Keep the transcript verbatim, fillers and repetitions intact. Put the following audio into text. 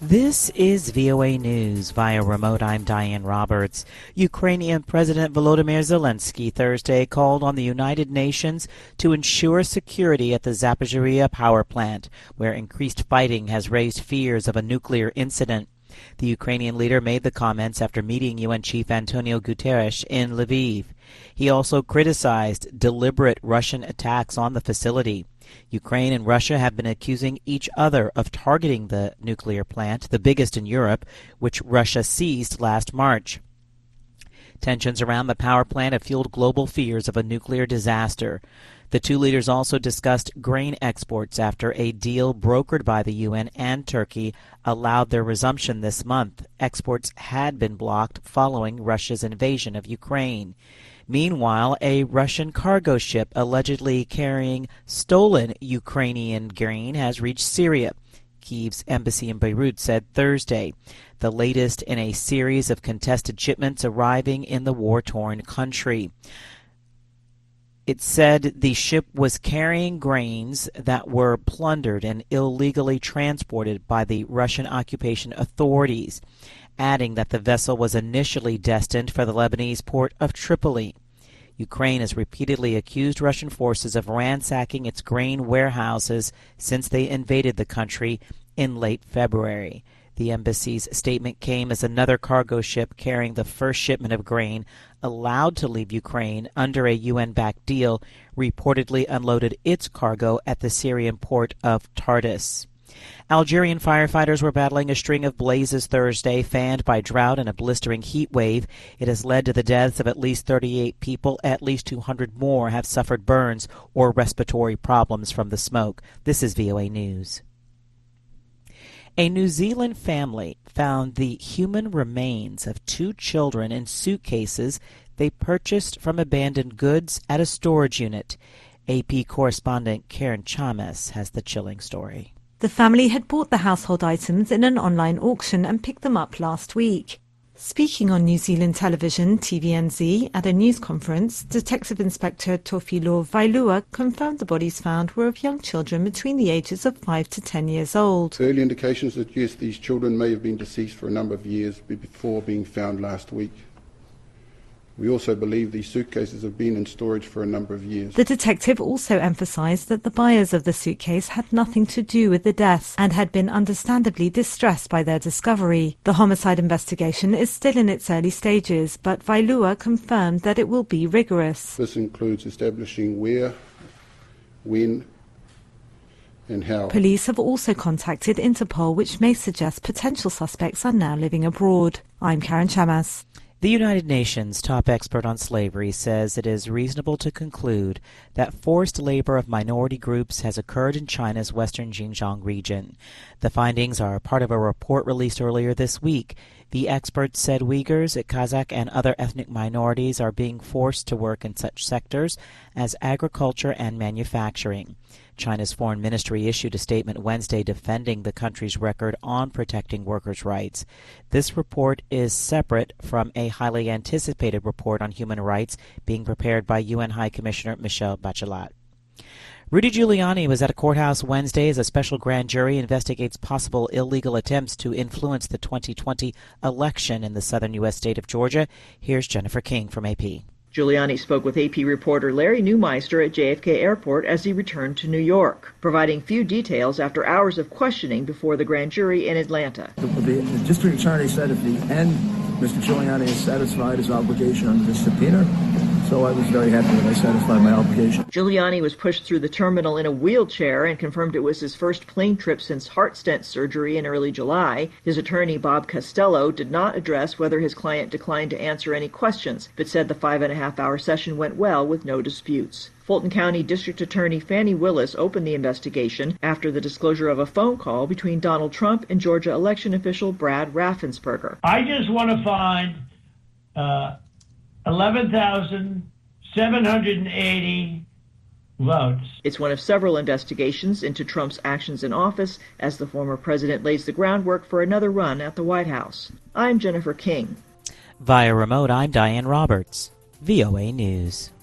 This is V O A News. Via remote, I'm Diane Roberts. Ukrainian President Volodymyr Zelensky Thursday called on the United Nations to ensure security at the Zaporizhzhia power plant, where increased fighting has raised fears of a nuclear incident. The Ukrainian leader made the comments after meeting U N Chief Antonio Guterres in Lviv. He also criticized deliberate Russian attacks on the facility. Ukraine and Russia have been accusing each other of targeting the nuclear plant, the biggest in Europe, which Russia seized last March. Tensions around the power plant have fueled global fears of a nuclear disaster. The two leaders also discussed grain exports after a deal brokered by the U N and Turkey allowed their resumption this month. Exports had been blocked following Russia's invasion of Ukraine. Meanwhile, a Russian cargo ship allegedly carrying stolen Ukrainian grain has reached Syria, Kyiv's embassy in Beirut said Thursday, the latest in a series of contested shipments arriving in the war-torn country. It said the ship was carrying grains that were plundered and illegally transported by the Russian occupation authorities, adding that the vessel was initially destined for the Lebanese port of Tripoli. Ukraine has repeatedly accused Russian forces of ransacking its grain warehouses since they invaded the country in late February. The embassy's statement came as another cargo ship carrying the first shipment of grain allowed to leave Ukraine under a U N-backed deal reportedly unloaded its cargo at the Syrian port of Tartus. Algerian firefighters were battling a string of blazes Thursday, fanned by drought and a blistering heat wave. It has led to the deaths of at least thirty-eight people. At least two hundred more have suffered burns or respiratory problems from the smoke. This is V O A News. A New Zealand family found the human remains of two children in suitcases they purchased from abandoned goods at a storage unit. A P correspondent Karen Chamas has the chilling story. The family had bought the household items in an online auction and picked them up last week. Speaking on New Zealand television, T V N Z, at a news conference, Detective Inspector Tofilo Vailua confirmed the bodies found were of young children between the ages of five to ten years old. Early indications that, yes, these children may have been deceased for a number of years before being found last week. We also believe these suitcases have been in storage for a number of years. The detective also emphasized that the buyers of the suitcase had nothing to do with the deaths and had been understandably distressed by their discovery. The homicide investigation is still in its early stages, but Vailua confirmed that it will be rigorous. This includes establishing where, when, and how. Police have also contacted Interpol, which may suggest potential suspects are now living abroad. I'm Karen Chamas. The United Nations top expert on slavery says it is reasonable to conclude that forced labor of minority groups has occurred in China's western Xinjiang region. The findings are part of a report released earlier this week. The experts said Uyghurs, Kazakh, and other ethnic minorities are being forced to work in such sectors as agriculture and manufacturing. China's foreign ministry issued a statement Wednesday defending the country's record on protecting workers' rights. This report is separate from a highly anticipated report on human rights being prepared by U N High Commissioner Michelle Bachelet. Rudy Giuliani was at a courthouse Wednesday as a special grand jury investigates possible illegal attempts to influence the twenty twenty election in the southern U S state of Georgia. Here's Jennifer King from A P. Giuliani spoke with A P reporter Larry Neumeister at J F K Airport as he returned to New York, providing few details after hours of questioning before the grand jury in Atlanta. The, the, the district attorney said at the end, Mister Giuliani has satisfied his obligation under the subpoena, so I was very happy that I satisfied my obligation. Giuliani was pushed through the terminal in a wheelchair and confirmed it was his first plane trip since heart stent surgery in early July. His attorney, Bob Costello, did not address whether his client declined to answer any questions, but said the five and a half hour session went well with no disputes. Fulton County District Attorney Fannie Willis opened the investigation after the disclosure of a phone call between Donald Trump and Georgia election official Brad Raffensperger. I just want to find uh, eleven thousand seven hundred eighty votes. It's one of several investigations into Trump's actions in office as the former president lays the groundwork for another run at the White House. I'm Jennifer King. Via remote, I'm Diane Roberts. V O A News.